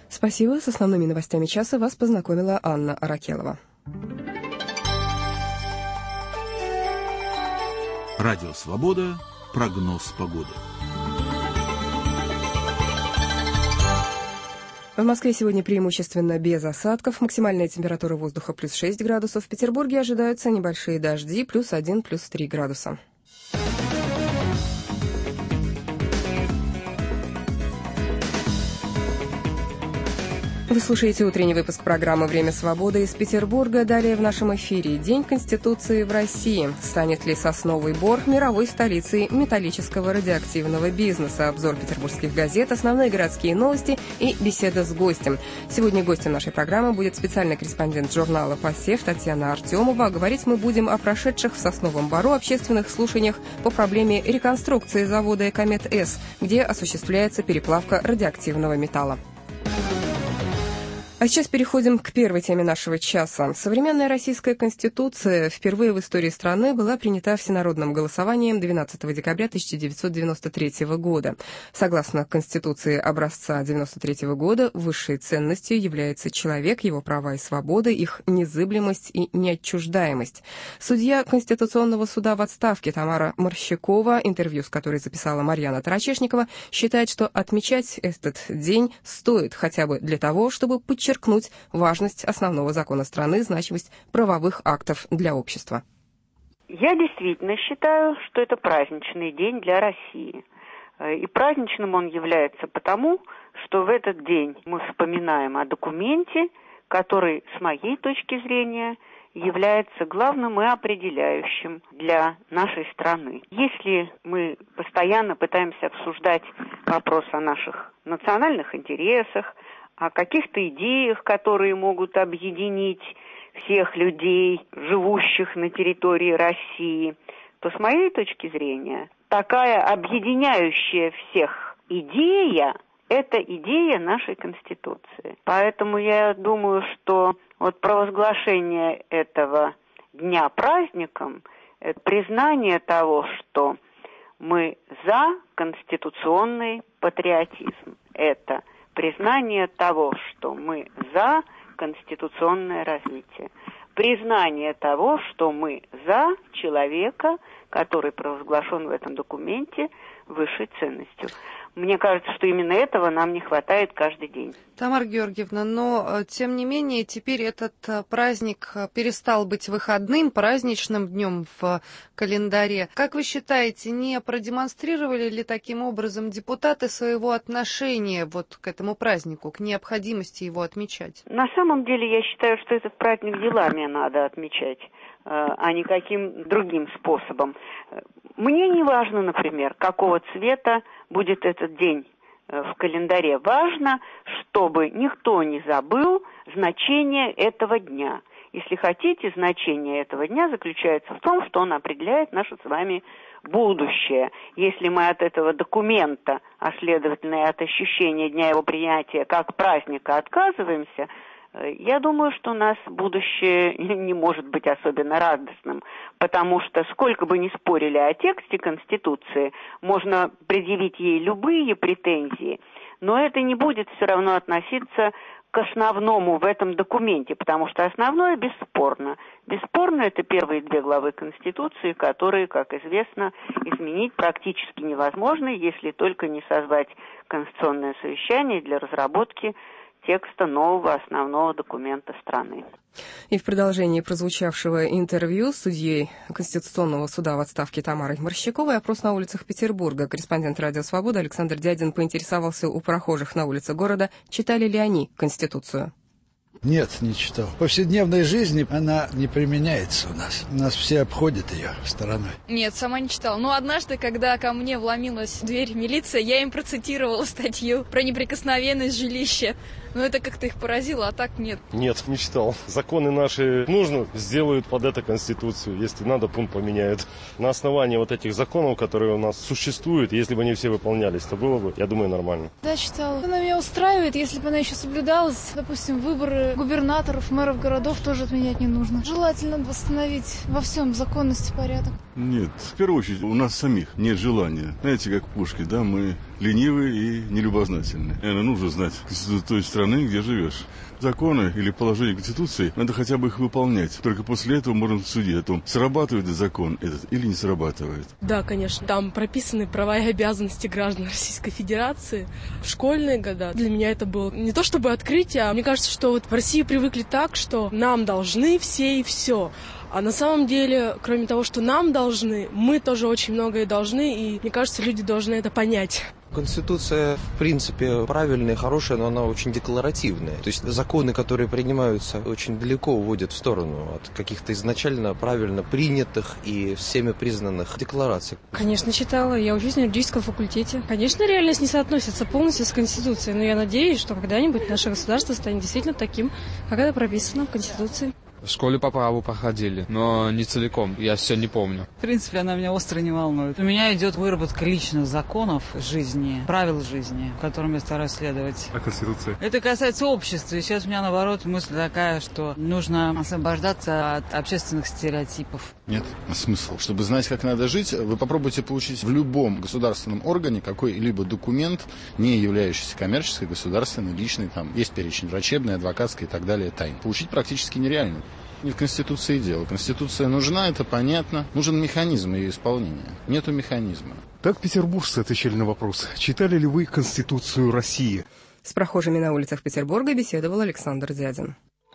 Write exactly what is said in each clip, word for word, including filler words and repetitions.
Спасибо. С основными новостями часа вас познакомила Анна Аракелова. Радио «Свобода». Прогноз погоды. В Москве сегодня преимущественно без осадков. Максимальная температура воздуха плюс шесть градусов. В Петербурге ожидаются небольшие дожди плюс один, плюс три градуса. Вы слушаете утренний выпуск программы «Время свободы» из Петербурга. Далее в нашем эфире День Конституции в России. Станет ли Сосновый Бор мировой столицей металлического радиоактивного бизнеса? Обзор петербургских газет, основные городские новости и беседа с гостем. Сегодня гостем нашей программы будет специальный корреспондент журнала «Посев» Татьяна Артемова. Говорить мы будем о прошедших в Сосновом Бору общественных слушаниях по проблеме реконструкции завода «Экомет-С», где осуществляется переплавка радиоактивного металла. А сейчас переходим к первой теме нашего часа. Современная российская конституция впервые в истории страны была принята всенародным голосованием двенадцатого декабря тысяча девятьсот девяносто третьего года. Согласно конституции образца девяносто третьего года, высшей ценностью является человек, его права и свободы, их незыблемость и неотчуждаемость. Судья Конституционного суда в отставке Тамара Морщакова, интервью с которой записала Марьяна Тарачешникова, считает, что отмечать этот день стоит хотя бы для того, чтобы подчеркнуть подчеркнуть важность основного закона страны, значимость правовых актов для общества. Я действительно считаю, что это праздничный день для России. И праздничным он является потому, что в этот день мы вспоминаем о документе, который, с моей точки зрения, является главным и определяющим для нашей страны. Если мы постоянно пытаемся обсуждать вопрос о наших национальных интересах, о каких-то идеях, которые могут объединить всех людей, живущих на территории России, то, с моей точки зрения, такая объединяющая всех идея – это идея нашей Конституции. Поэтому я думаю, что вот провозглашение этого дня праздником – это признание того, что мы за конституционный патриотизм. Это признание того, что мы за конституционное развитие. Признание того, что мы за человека, который провозглашен в этом документе высшей ценностью. Мне кажется, что именно этого нам не хватает каждый день. Тамара Георгиевна, но, тем не менее, теперь этот праздник перестал быть выходным, праздничным днем в календаре. Как вы считаете, не продемонстрировали ли таким образом депутаты своего отношения вот к этому празднику, к необходимости его отмечать? На самом деле, я считаю, что этот праздник делами надо отмечать, а не каким другим способом. Мне не важно, например, какого цвета будет этот день в календаре. Важно, чтобы никто не забыл значение этого дня. Если хотите, значение этого дня заключается в том, что он определяет наше с вами будущее. Если мы от этого документа, а следовательно и от ощущения дня его принятия как праздника отказываемся, я думаю, что у нас будущее не может быть особенно радостным, потому что сколько бы ни спорили о тексте Конституции, можно предъявить ей любые претензии, но это не будет все равно относиться к основному в этом документе, потому что основное бесспорно. Бесспорно это первые две главы Конституции, которые, как известно, изменить практически невозможно, если только не созвать конституционное совещание для разработки текста нового основного документа страны. И в продолжении прозвучавшего интервью с судьей Конституционного суда в отставке Тамарой Морщаковой опрос на улицах Петербурга. Корреспондент «Радио Свобода» Александр Дядин поинтересовался у прохожих на улице города, читали ли они Конституцию. Нет, не читал. В повседневной жизни она не применяется у нас. У нас все обходят ее стороной. Нет, сама не читала. Но однажды, когда ко мне вломилась в дверь милиция, я им процитировала статью про неприкосновенность жилища. Но это как-то их поразило, а так нет. Нет, не читал. Законы наши нужно, сделают под это Конституцию. Если надо, пункт поменяют. На основании вот этих законов, которые у нас существуют, если бы они все выполнялись, то было бы, я думаю, нормально. Да, читала. Она меня устраивает, если бы она еще соблюдалась. Допустим, выборы губернаторов, мэров городов тоже отменять не нужно. Желательно восстановить во всем законность и порядок. Нет, в первую очередь у нас самих нет желания. Знаете, как Пушкин, да, мы ленивый и нелюбознательный. Наверное, нужно знать конституцию той страны, где живешь. Законы или положения Конституции, надо хотя бы их выполнять. Только после этого можно судить о том, срабатывает закон этот или не срабатывает. Да, конечно. Там прописаны права и обязанности граждан Российской Федерации. В школьные годы для меня это было не то чтобы открытие, а мне кажется, что вот в России привыкли так, что нам должны все и все. А на самом деле, кроме того, что нам должны, мы тоже очень многое должны, и мне кажется, люди должны это понять. Конституция, в принципе, правильная, хорошая, но она очень декларативная. То есть законы, которые принимаются, очень далеко уводят в сторону от каких-то изначально правильно принятых и всеми признанных деклараций. Конечно, читала. Я учусь на юридическом факультете. Конечно, реальность не соотносится полностью с Конституцией, но я надеюсь, что когда-нибудь наше государство станет действительно таким, как это прописано в Конституции. В школе по праву проходили, но не целиком, я все не помню. В принципе, она меня остро не волнует. У меня идет выработка личных законов жизни, правил жизни, которым я стараюсь следовать. А Конституция? Это касается общества. И сейчас у меня, наоборот, мысль такая, что нужно освобождаться от общественных стереотипов. Нет, смысл. Чтобы знать, как надо жить, вы попробуйте получить в любом государственном органе какой-либо документ, не являющийся коммерческой, государственной, личной, там есть перечень врачебной, адвокатской и так далее тайн. Получить практически нереально. Не в Конституции дело. Конституция нужна, это понятно. Нужен механизм ее исполнения. Нету механизма. Так петербуржцы отвечали на вопрос, читали ли вы Конституцию России? С прохожими на улицах Петербурга беседовал Александр Дядин.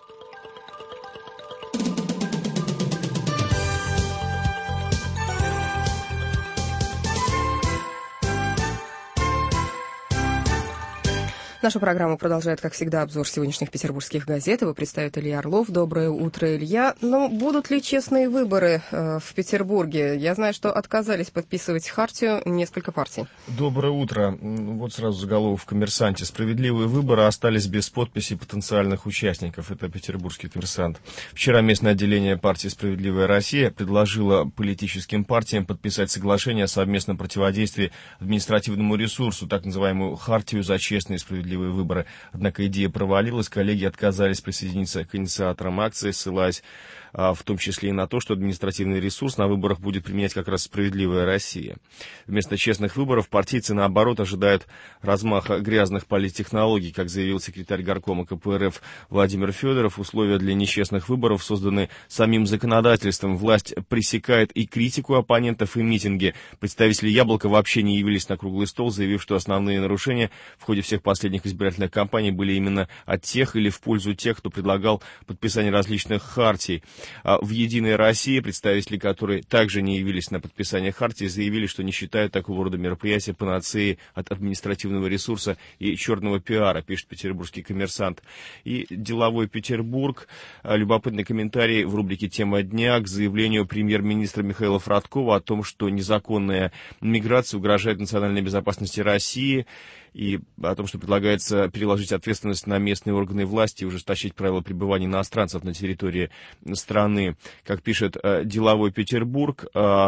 Нашу программу продолжает, как всегда, обзор сегодняшних петербургских газет. Его представит Илья Орлов. Доброе утро, Илья. Ну, будут ли честные выборы э, в Петербурге? Я знаю, что отказались подписывать хартию несколько партий. Доброе утро. Вот сразу заголовок в «Коммерсанте». Справедливые выборы остались без подписей потенциальных участников. Это петербургский «Коммерсант». Вчера местное отделение партии «Справедливая Россия» предложило политическим партиям подписать соглашение о совместном противодействии административному ресурсу, так называемую «Хартию за честные и справедливые выборы». Однако идея провалилась, коллеги отказались присоединиться к инициаторам акции, ссылаясь в том числе и на то, что административный ресурс на выборах будет применять как раз «Справедливая Россия». Вместо честных выборов партийцы, наоборот, ожидают размаха грязных политтехнологий, как заявил секретарь горкома ка пэ эр эф Владимир Федоров. Условия для нечестных выборов созданы самим законодательством. Власть пресекает и критику оппонентов, и митинги. Представители «Яблока» вообще не явились на круглый стол, заявив, что основные нарушения в ходе всех последних избирательных кампаний были именно от тех или в пользу тех, кто предлагал подписание различных хартий. В «Единой России», представители которой также не явились на подписание хартии, заявили, что не считают такого рода мероприятия панацеей от административного ресурса и черного пиара, пишет петербургский «Коммерсант». И «Деловой Петербург». Любопытный комментарий в рубрике «Тема дня» к заявлению премьер-министра Михаила Фродкова о том, что незаконная миграция угрожает национальной безопасности России, и о том, что предлагается переложить ответственность на местные органы власти и ужесточить правила пребывания иностранцев на территории страны. Как пишет «Деловой Петербург»,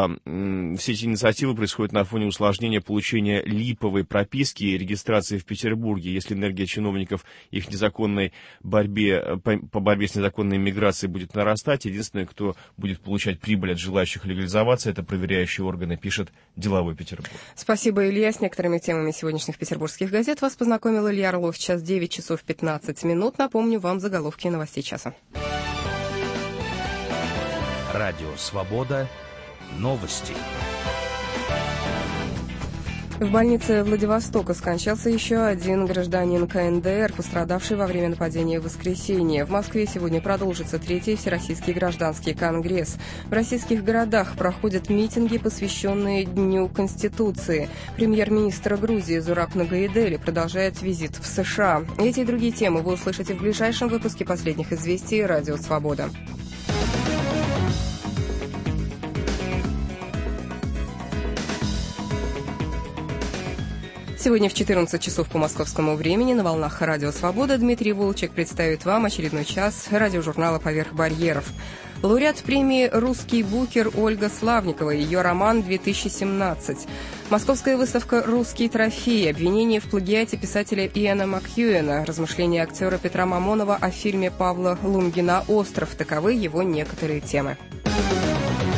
все эти инициативы происходят на фоне усложнения получения липовой прописки и регистрации в Петербурге. Если энергия чиновников их незаконной борьбе, по, по борьбе с незаконной миграцией будет нарастать, единственное, кто будет получать прибыль от желающих легализоваться, это проверяющие органы, пишет «Деловой Петербург». Спасибо, Илья. С некоторыми темами сегодняшних петербургских газет вас познакомил Илья Орлов. Сейчас девять часов пятнадцать минут. Напомню вам заголовки новостей часа. Радио «Свобода». Новости. В больнице Владивостока скончался еще один гражданин ка эн дэ эр, пострадавший во время нападения в воскресенье. В Москве сегодня продолжится третий Всероссийский гражданский конгресс. В российских городах проходят митинги, посвященные Дню Конституции. Премьер-министр Грузии Зураб Нагоедели продолжает визит в эс ша а. Эти и другие темы вы услышите в ближайшем выпуске «Последних известий» Радио «Свобода». Сегодня в четырнадцать часов по московскому времени на волнах Радио «Свобода» Дмитрий Волчек представит вам очередной час радиожурнала «Поверх барьеров». Лауреат премии «Русский букер» Ольга Славникова, ее роман две тысячи семнадцать. Московская выставка «Русский трофей», обвинение в плагиате писателя Иэна Макьюэна, размышления актера Петра Мамонова о фильме Павла Лунгина «Остров». Таковы его некоторые темы.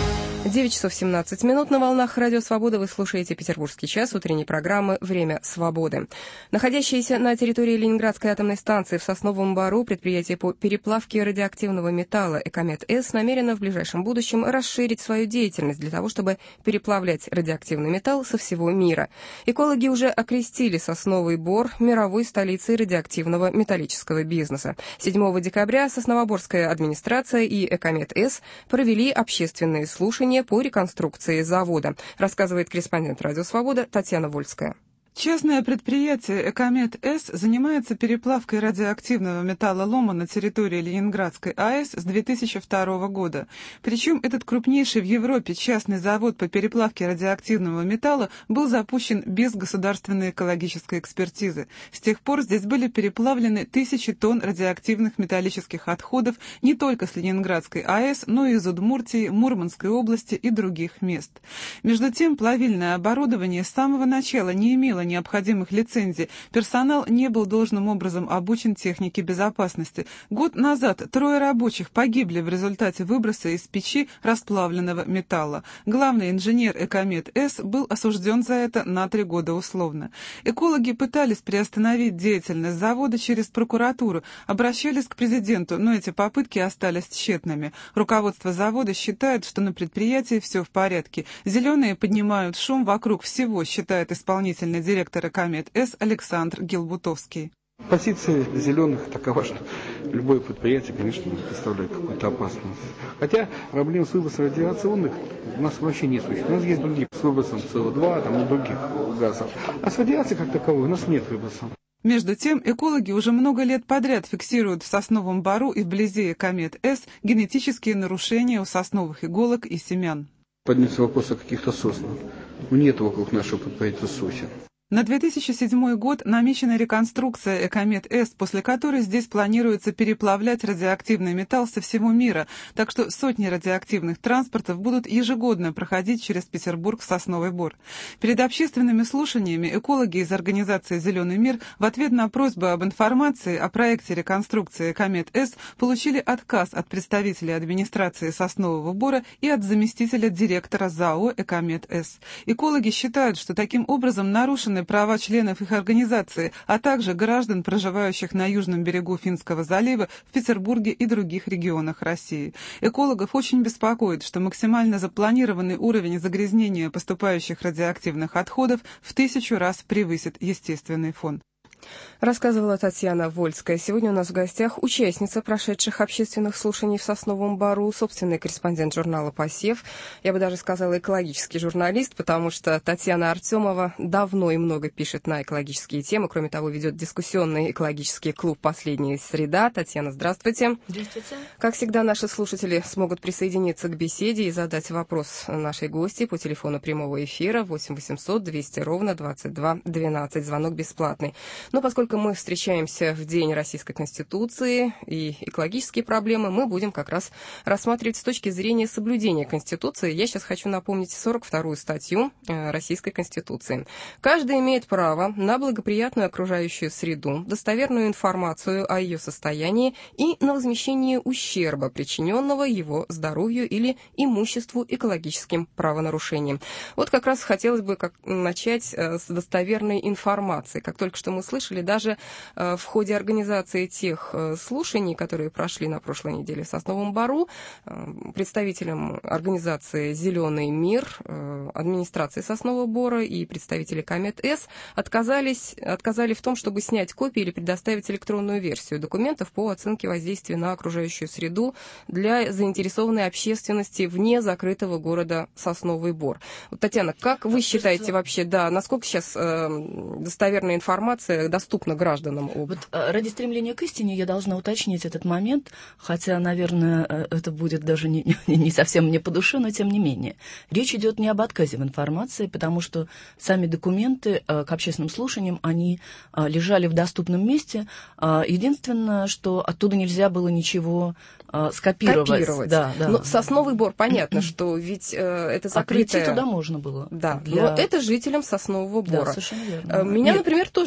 девять часов семнадцать минут на волнах Радио Свобода. Вы слушаете «Петербургский час» утренней программы «Время свободы». Находящееся на территории Ленинградской атомной станции в Сосновом Бору предприятие по переплавке радиоактивного металла «Экомет-С» намерено в ближайшем будущем расширить свою деятельность для того, чтобы переплавлять радиоактивный металл со всего мира. Экологи уже окрестили Сосновый Бор мировой столицей радиоактивного металлического бизнеса. седьмого декабря Сосновоборская администрация и «Экомет-С» провели общественные слушания по реконструкции завода, рассказывает корреспондент «Радио Свобода» Татьяна Вольская. Частное предприятие «Экомет-С» занимается переплавкой радиоактивного металлолома на территории Ленинградской АЭС с две тысячи второго года. Причем этот крупнейший в Европе частный завод по переплавке радиоактивного металла был запущен без государственной экологической экспертизы. С тех пор здесь были переплавлены тысячи тонн радиоактивных металлических отходов не только с Ленинградской АЭС, но и из Удмуртии, Мурманской области и других мест. Между тем, плавильное оборудование с самого начала не имело необходимых лицензий, персонал не был должным образом обучен технике безопасности. Год назад трое рабочих погибли в результате выброса из печи расплавленного металла. Главный инженер «Экомет-С» был осужден за это на три года условно. Экологи пытались приостановить деятельность завода через прокуратуру, обращались к президенту, но эти попытки остались тщетными. Руководство завода считает, что на предприятии все в порядке. Зеленые поднимают шум вокруг всего, считает исполнительный директор директор «Экомет-С» Александр Гелбутовский. Позиция зеленых такова, что любое предприятие, конечно, представляет какую-то опасность. Хотя проблем с выбросом радиационных у нас вообще не существует. У нас есть другие с выбросом С О два там, и других газов. А с радиацией как таковой у нас нет выброса. Между тем, экологи уже много лет подряд фиксируют в Сосновом Бору и вблизи «Экомет-С» генетические нарушения у сосновых иголок и семян. Поднялся вопрос о каких-то соснах. Нет вокруг нашего предприятия сосен. На две тысячи седьмой год намечена реконструкция «Экомет-С», после которой здесь планируется переплавлять радиоактивный металл со всего мира, так что сотни радиоактивных транспортов будут ежегодно проходить через Петербург в Сосновый Бор. Перед общественными слушаниями экологи из организации «Зеленый мир» в ответ на просьбу об информации о проекте реконструкции «Экомет-С» получили отказ от представителей администрации Соснового Бора и от заместителя директора ЗАО «Экомет-С». Экологи считают, что таким образом нарушены права членов их организации, а также граждан, проживающих на южном берегу Финского залива, в Петербурге и других регионах России. Экологов очень беспокоит, что максимально запланированный уровень загрязнения поступающих радиоактивных отходов в тысячу раз превысит естественный фон. Рассказывала Татьяна Вольская. Сегодня у нас в гостях участница прошедших общественных слушаний в Сосновом Бору, собственный корреспондент журнала «Посев». Я бы даже сказала, экологический журналист, потому что Татьяна Артемова давно и много пишет на экологические темы. Кроме того, ведет дискуссионный экологический клуб «Последняя среда». Татьяна, здравствуйте. Здравствуйте. Как всегда, наши слушатели смогут присоединиться к беседе и задать вопрос нашей гости по телефону прямого эфира восемь восемьсот двести ровно двадцать два двенадцать. Звонок бесплатный. Но поскольку мы встречаемся в День Российской Конституции и экологические проблемы, мы будем как раз рассматривать с точки зрения соблюдения Конституции. Я сейчас хочу напомнить сорок вторую статью Российской Конституции. Каждый имеет право на благоприятную окружающую среду, достоверную информацию о ее состоянии и на возмещение ущерба, причиненного его здоровью или имуществу экологическим правонарушением. Вот как раз хотелось бы как начать с достоверной информации. Как только что мы слышали, даже э, в ходе организации тех э, слушаний, которые прошли на прошлой неделе в Сосновом Бору, э, представителям организации «Зеленый мир», э, администрации Соснового Бора и представители «Экомет-С» отказались, отказали в том, чтобы снять копии или предоставить электронную версию документов по оценке воздействия на окружающую среду для заинтересованной общественности вне закрытого города Сосновый Бор. Вот, Татьяна, как вы считаете вообще, да, насколько сейчас э, достоверная информация доступна гражданам? Вот, ради стремления к истине я должна уточнить этот момент, хотя, наверное, это будет даже не, не, не совсем мне по душе, но тем не менее. Речь идет не об отказе в информации, потому что сами документы к общественным слушаниям, они лежали в доступном месте. Единственное, что оттуда нельзя было ничего скопировать. Копировать. Да, да. Но Сосновый Бор, понятно, что ведь э, это закрытое... А прийти туда можно было. Да, для... но это жителям Соснового Бора. Да, совершенно верно. Меня, Нет. например, тоже волнует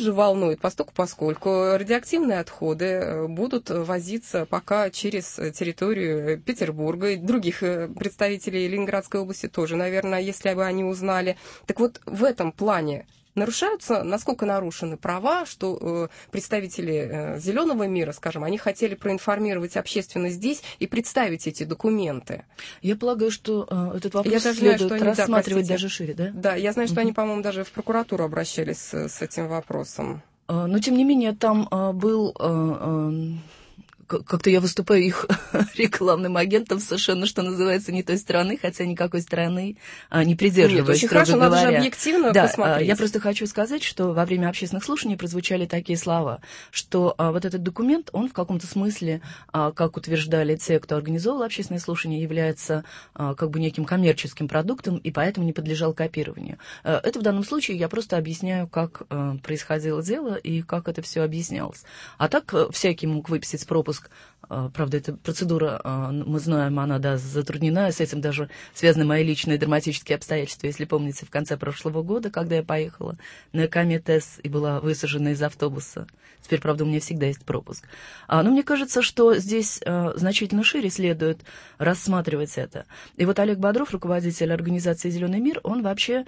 волнует, поскольку, поскольку радиоактивные отходы будут возиться пока через территорию Петербурга и других представителей Ленинградской области тоже, наверное, если бы они узнали. Так вот, в этом плане нарушаются, насколько нарушены права, что э, представители э, зеленого мира, скажем, они хотели проинформировать общественность здесь и представить эти документы. Я полагаю, что э, этот вопрос я даже знаю, следует что они, рассматривать да, даже шире, да? Да, я знаю, что mm-hmm. они, по-моему, даже в прокуратуру обращались с, с этим вопросом. Uh, но, тем не менее, там uh, был... Uh, uh, как-то я выступаю их рекламным агентом совершенно, что называется, не той страны, хотя никакой страны а, не придерживаюсь, Нет, очень строго хорошо, говоря. Надо же объективно да, посмотреть. Я просто хочу сказать, что во время общественных слушаний прозвучали такие слова, что а, вот этот документ, он в каком-то смысле, а, как утверждали те, кто организовал общественные слушания, является а, как бы неким коммерческим продуктом и поэтому не подлежал копированию. А, это в данном случае я просто объясняю, как а, происходило дело и как это все объяснялось. А так всякий мог выписать пропуск. Правда, эта процедура, мы знаем, она, да, затруднена, с этим даже связаны мои личные драматические обстоятельства. Если помните, в конце прошлого года, когда я поехала на Экамед С и была высажена из автобуса. Теперь, правда, у меня всегда есть пропуск. Но мне кажется, что здесь значительно шире следует рассматривать это. И вот Олег Бодров, руководитель организации «Зеленый мир», он вообще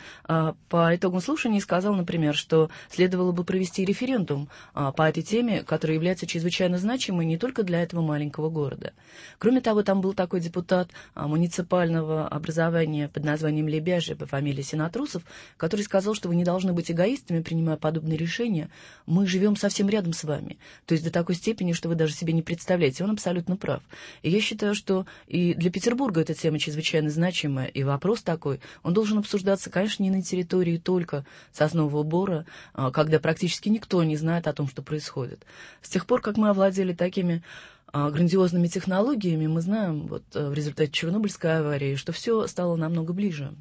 по итогам слушаний сказал, например, что следовало бы провести референдум по этой теме, которая является чрезвычайно значимой не только для этого маленького города. Кроме того, там был такой депутат муниципального образования под названием Лебяжий по фамилии Сенатрусов, который сказал, что вы не должны быть эгоистами, принимая подобные решения. Мы живем совсем рядом с вами. То есть до такой степени, что вы даже себе не представляете. Он абсолютно прав. И я считаю, что и для Петербурга эта тема чрезвычайно значимая. И вопрос такой, он должен обсуждаться, конечно, не на территории только Соснового Бора, когда практически никто не знает о том, что происходит. С тех пор, как мы овладели такими грандиозными технологиями, мы знаем вот, в результате Чернобыльской аварии, что все стало намного ближе.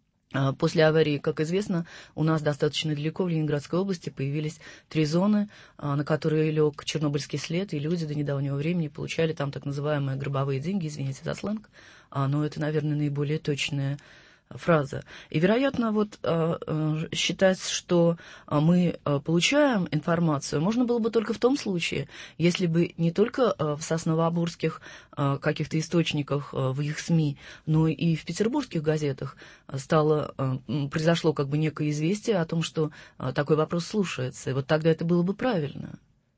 После аварии, как известно, у нас достаточно далеко в Ленинградской области появились три зоны, на которые лег чернобыльский след, и люди до недавнего времени получали там так называемые гробовые деньги, извините за сленг, но это, наверное, наиболее точная фраза. И, вероятно, вот э, э, считать, что мы э, получаем информацию, можно было бы только в том случае, если бы не только э, в сосновоборских э, каких-то источниках э, в их СМИ, но и в петербургских газетах стало, э, произошло как бы некое известие о том, что э, такой вопрос слушается. И вот тогда это было бы правильно.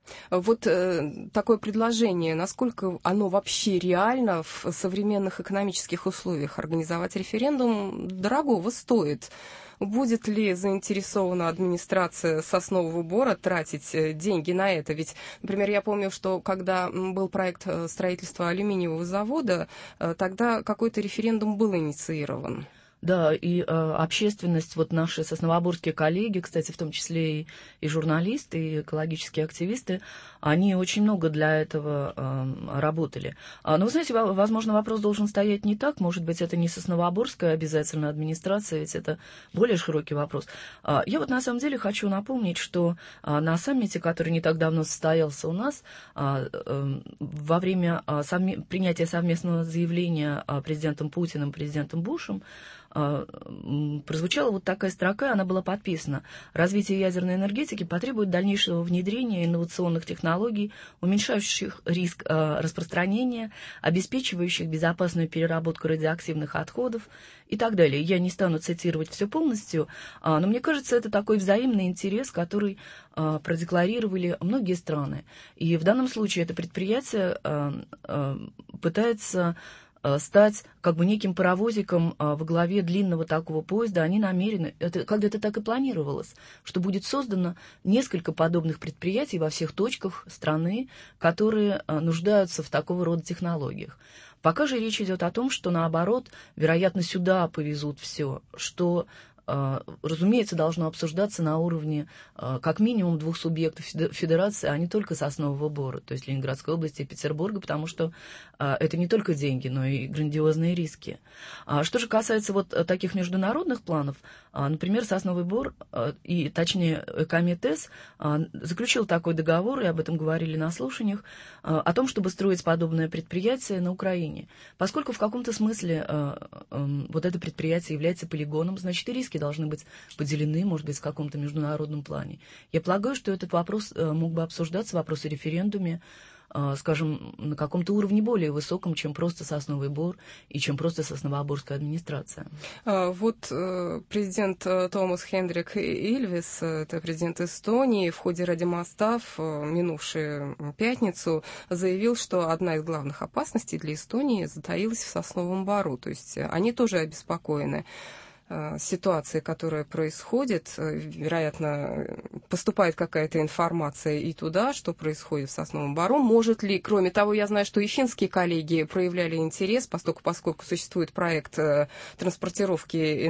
Вот э, такое предложение, насколько оно вообще реально в современных экономических условиях? Организовать референдум дорогого стоит. Будет ли заинтересована администрация Соснового Бора тратить деньги на это? Ведь, например, я помню, что когда был проект строительства алюминиевого завода, тогда какой-то референдум был инициирован. Да, и э, общественность, вот наши сосновоборские коллеги, кстати, в том числе и, и журналисты, и экологические активисты, они очень много для этого э, работали. А, но, вы знаете, возможно, вопрос должен стоять не так, может быть, это не сосновоборская обязательно администрация, ведь это более широкий вопрос. А, я вот на самом деле хочу напомнить, что а, на саммите, который не так давно состоялся у нас, а, а, во время а, совме- принятия совместного заявления а, президентом Путиным, президентом Бушем, прозвучала вот такая строка, она была подписана. Развитие ядерной энергетики потребует дальнейшего внедрения инновационных технологий, уменьшающих риск распространения, обеспечивающих безопасную переработку радиоактивных отходов и так далее. Я не стану цитировать все полностью, но мне кажется, это такой взаимный интерес, который продекларировали многие страны. И в данном случае это предприятие пытается стать как бы неким паровозиком во главе длинного такого поезда. Они намерены, это, когда это так и планировалось, что будет создано несколько подобных предприятий во всех точках страны, которые нуждаются в такого рода технологиях. Пока же речь идет о том, что наоборот, вероятно, сюда повезут все, что, разумеется, должно обсуждаться на уровне как минимум двух субъектов федерации, а не только Соснового Бора, то есть Ленинградской области и Петербурга, потому что это не только деньги, но и грандиозные риски. Что же касается вот таких международных планов, например, Сосновый Бор, и точнее Экамед С, заключил такой договор, и об этом говорили на слушаниях, о том, чтобы строить подобное предприятие на Украине. Поскольку в каком-то смысле вот это предприятие является полигоном, значит и риски риски должны быть поделены, может быть, в каком-то международном плане. Я полагаю, что этот вопрос мог бы обсуждаться, вопрос о референдуме, скажем, на каком-то уровне более высоком, чем просто Сосновый Бор и чем просто Сосновоборская администрация. Вот президент Томас Хендрик Ильвис, это президент Эстонии, в ходе радиомоста в минувшую пятницу заявил, что одна из главных опасностей для Эстонии затаилась в Сосновом Бору. То есть они тоже обеспокоены ситуации, которая происходит. Вероятно, поступает какая-то информация и туда, что происходит в Сосновом Бору. Может ли, кроме того, я знаю, что и финские коллеги проявляли интерес, поскольку, поскольку существует проект транспортировки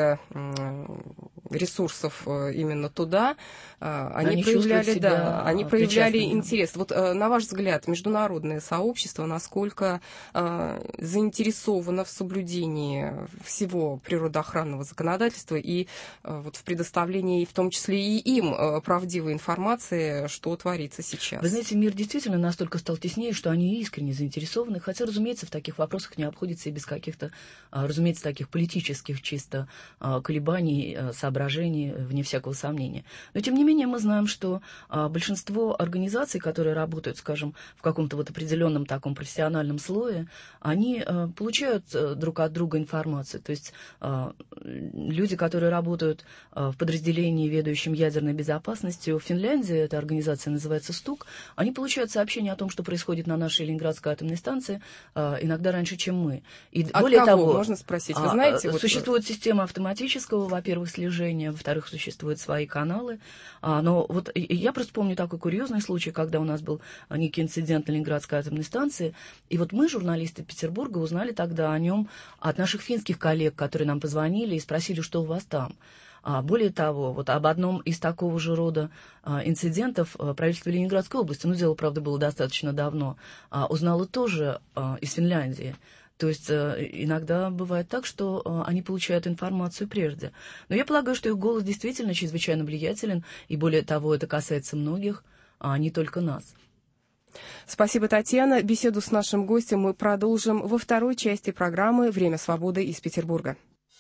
энергоресурсов именно туда, они, они проявляли, да, они проявляли интерес. Вот на ваш взгляд, международное сообщество насколько заинтересовано в соблюдении всего природоохранного законодательства и вот в предоставлении, в том числе и им, правдивой информации, что творится сейчас? Вы знаете, мир действительно настолько стал теснее, что они искренне заинтересованы, хотя, разумеется, в таких вопросах не обходится и без каких-то, разумеется, таких политических чисто колебаний, соображений, вне всякого сомнения. Но, тем не менее, мы знаем, что большинство организаций, которые работают, скажем, в каком-то вот определенном таком профессиональном слое, они получают друг от друга информацию. То есть люди, которые работают в подразделении, ведущем ядерной безопасностью в Финляндии, эта организация называется СТУК, они получают сообщения о том, что происходит на нашей Ленинградской атомной станции, иногда раньше, чем мы. И от более кого, того, можно спросить? Вы знаете, существует вот... система автоматического, во-первых, слежения, во-вторых, существуют свои каналы. Но вот я просто помню такой курьезный случай, когда у нас был некий инцидент на Ленинградской атомной станции, и вот мы, журналисты Петербурга, узнали тогда о нем от наших финских коллег, которые нам позвонили и спросили, что у вас там. А более того, вот об одном из такого же рода а, инцидентов а, правительство Ленинградской области, ну, дело, правда, было достаточно давно, а, узнало тоже а, из Финляндии. То есть а, иногда бывает так, что а, они получают информацию прежде. Но я полагаю, что их голос действительно чрезвычайно влиятелен, и более того, это касается многих, а не только нас. Спасибо, Татьяна. Беседу с нашим гостем мы продолжим во второй части программы «Время свободы» из Петербурга.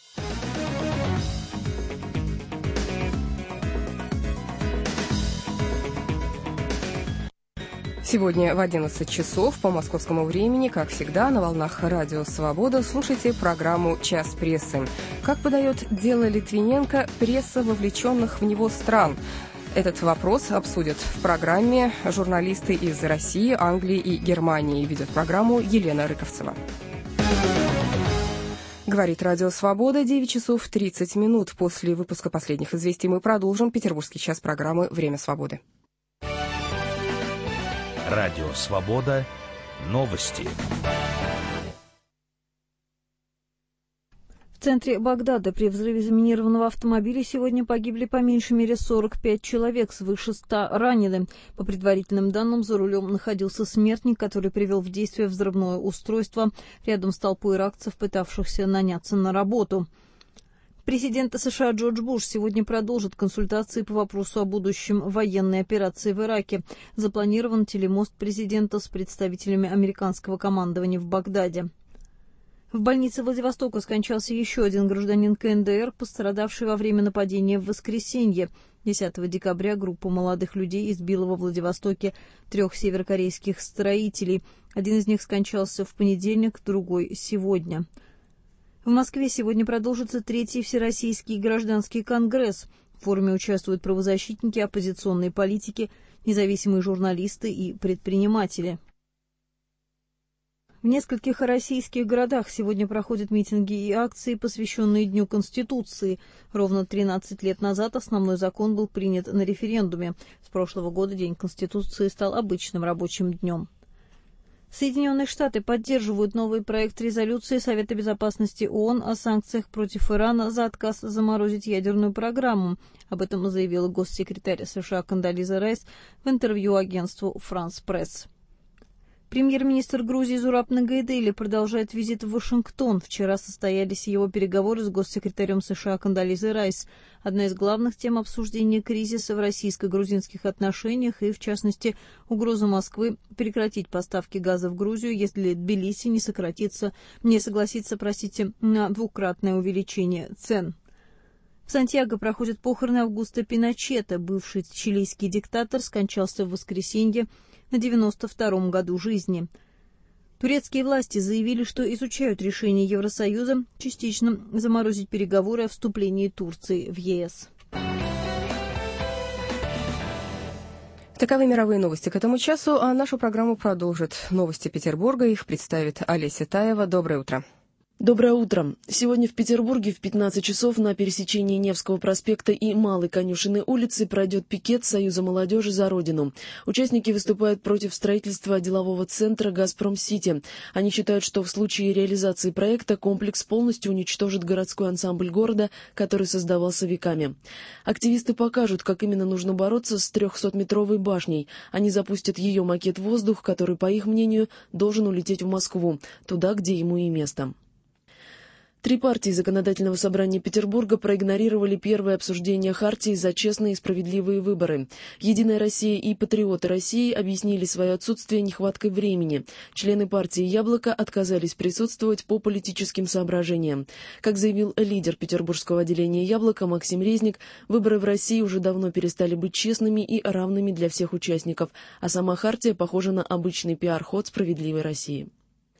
Сегодня в одиннадцать часов по московскому времени, как всегда, на волнах радио «Свобода» слушайте программу «Час прессы». Как подает дело Литвиненко пресса вовлеченных в него стран? Этот вопрос обсудят в программе журналисты из России, Англии и Германии. Ведет программу Елена Рыковцева. Говорит радио «Свобода», девять часов тридцать минут. После выпуска последних известий мы продолжим петербургский час программы «Время свободы». Радио «Свобода». Новости. В центре Багдада при взрыве заминированного автомобиля сегодня погибли по меньшей мере сорок пять человек, свыше ста ранены. По предварительным данным, за рулем находился смертник, который привел в действие взрывное устройство рядом с толпой иракцев, пытавшихся наняться на работу. Президент США Джордж Буш сегодня продолжит консультации по вопросу о будущем военной операции в Ираке. Запланирован телемост президента с представителями американского командования в Багдаде. В больнице Владивостока скончался еще один гражданин КНДР, пострадавший во время нападения в воскресенье. десятого декабря группа молодых людей избила во Владивостоке трех северокорейских строителей. Один из них скончался в понедельник, другой — сегодня. В Москве сегодня продолжится третий Всероссийский гражданский конгресс. В форуме участвуют правозащитники, оппозиционные политики, независимые журналисты и предприниматели. В нескольких российских городах сегодня проходят митинги и акции, посвященные Дню Конституции. Ровно тринадцать лет назад основной закон был принят на референдуме. С прошлого года День Конституции стал обычным рабочим днем. Соединенные Штаты поддерживают новый проект резолюции Совета Безопасности ООН о санкциях против Ирана за отказ заморозить ядерную программу. Об этом заявила госсекретарь США Кондолиза Райс в интервью агентству «Франс Пресс». Премьер-министр Грузии Зураб Нагайдели продолжает визит в Вашингтон. Вчера состоялись его переговоры с госсекретарем США Кондолизой Райс. Одна из главных тем обсуждения кризиса в российско-грузинских отношениях и, в частности, угроза Москвы прекратить поставки газа в Грузию, если Тбилиси не сократится, не согласится, простите, на двукратное увеличение цен. В Сантьяго проходят похороны Аугусто Пиночета. Бывший чилийский диктатор скончался в воскресенье на девяносто втором году жизни. Турецкие власти заявили, что изучают решение Евросоюза частично заморозить переговоры о вступлении Турции в Е С. Таковы мировые новости к этому часу, а нашу программу продолжит новости Петербурга. Их представит Олеся Таева. Доброе утро. Доброе утро. Сегодня в Петербурге в пятнадцать часов на пересечении Невского проспекта и Малой Конюшенной улицы пройдет пикет Союза молодежи за Родину. Участники выступают против строительства делового центра «Газпром-Сити». Они считают, что в случае реализации проекта комплекс полностью уничтожит городской ансамбль города, который создавался веками. Активисты покажут, как именно нужно бороться с трехсотметровой башней. Они запустят ее макет в воздух, который, по их мнению, должен улететь в Москву, туда, где ему и место. Три партии Законодательного собрания Петербурга проигнорировали первое обсуждение Хартии за честные и справедливые выборы. «Единая Россия» и «Патриоты России» объяснили свое отсутствие нехваткой времени. Члены партии «Яблоко» отказались присутствовать по политическим соображениям. Как заявил лидер петербургского отделения «Яблоко» Максим Резник, выборы в России уже давно перестали быть честными и равными для всех участников, а сама Хартия похожа на обычный пиар-ход «Справедливой России».